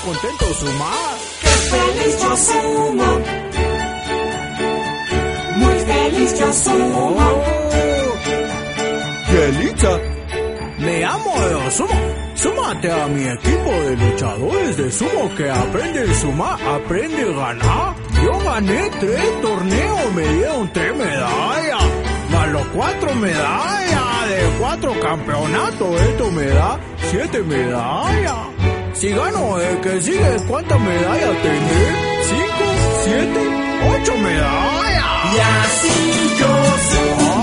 contento sumar. ¡Qué feliz yo sumo! Muy feliz yo sumo. Yelitza, me llamo de Sumo. Súmate a mi equipo de luchadores de sumo que aprende a sumar, aprende a ganar. Yo gané 3 torneos, me dieron 3 medallas, más los 4 medallas de 4 campeonatos. Esto me da 7 medallas. Si gano el que sigue, ¿cuántas medallas tendré? 5, 7, 8 medallas. Y así yo sumo.